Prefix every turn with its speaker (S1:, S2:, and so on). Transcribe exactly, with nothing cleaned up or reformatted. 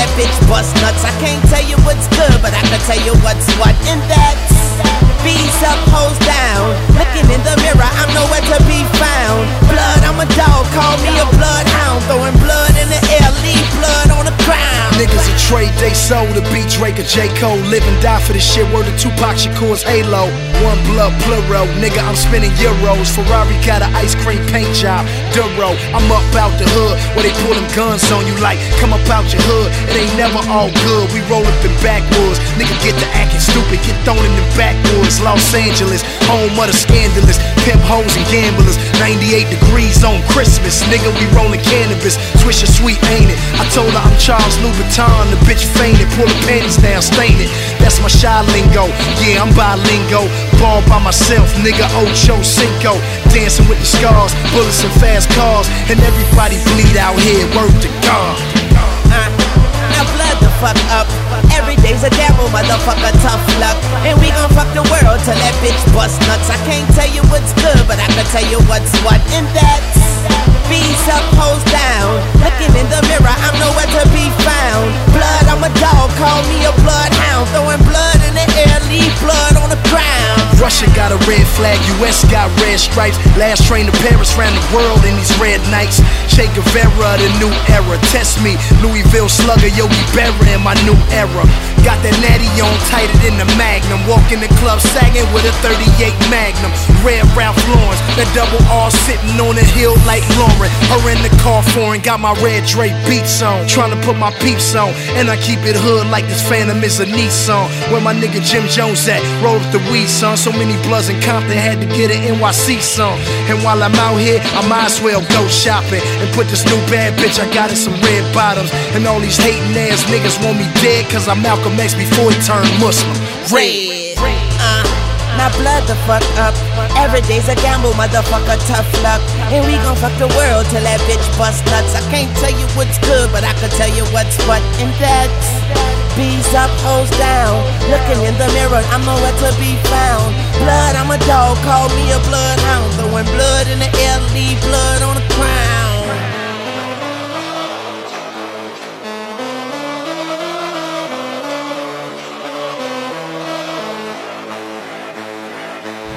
S1: that bitch bust nuts. I can't tell you what's good, but I can tell you what's what. And that's B's up, hoes down. Looking in the mirror, I'm nowhere to be found. Blood, I'm a dog, call me a bloodhound. Throwing blood in the air, leave blood on the ground.
S2: Niggas a trade they sold to beat Drake or J. Cole. Live and die for this shit, word of Tupac Shakur's Halo. One blood plural, nigga, I'm spending euros. Ferrari got an ice cream paint job, Duro. I'm up out the hood, where they pull them guns on you like, come up out your hood, it ain't never all good. We roll up in backwoods, nigga get to acting stupid, get thrown in the backwoods. Los Angeles, home of the scandalous, pimp hoes and gamblers. Ninety-eight degrees on Christmas, nigga, we rolling cannabis. Swisher sweet, ain't it? I told her I'm Charles Louboutin, the bitch fainted, pull the panties down, stain it. That's my shy lingo, yeah, I'm bilingo. Ball by myself, nigga, Ocho Cinco. Dancing with the scars, bullets and fast cars, and everybody bleed out here, word to God.
S1: uh, Now blood the fuck up. Every day's a gamble, motherfucker, tough luck. And we gon' fuck the world till that bitch bust nuts. I can't tell you what's good, but I can tell you what's what. And that's B's up, hoes down. Looking in the mirror, I'm nowhere to be found. Blood, I'm a dog, call me a bloodhound. Throwing blood in the air, leave blood on the ground.
S2: Russia got a red flag, U S got red stripes. Last train to Paris, ran the world in these red nights. Che Guevara, the new era. Test me, Louisville slugger, yo, we burying my new era. Got that natty on tighter than the Magnum. Walk in the club sagging with a thirty-eight Magnum. Red Ralph Lauren, that double R sitting on the hill like Lauren. Her in the car foreign, got my red Dre beats on. Tryna put my peeps on, and I keep it hood like this Phantom is a Nissan. Where my nigga Jim Jones at? Roll up the weed, son. So many bloods in Compton, had to get an N Y C song. And while I'm out here, I might as well go shopping and put this new bad bitch I got in some red bottoms. And all these hating ass niggas want me dead, cause I'm Malcolm X before he turned Muslim.
S1: Red. Uh, now blood the fuck up. Every day's a gamble, motherfucker, tough luck. And we gon' fuck the world till that bitch bust nuts. I can't tell you what's good, but I can tell you what's what. And that's B's up, hoes down. Looking in the mirror, I'm nowhere to be found. Blood, I'm a dog, call me a bloodhound. The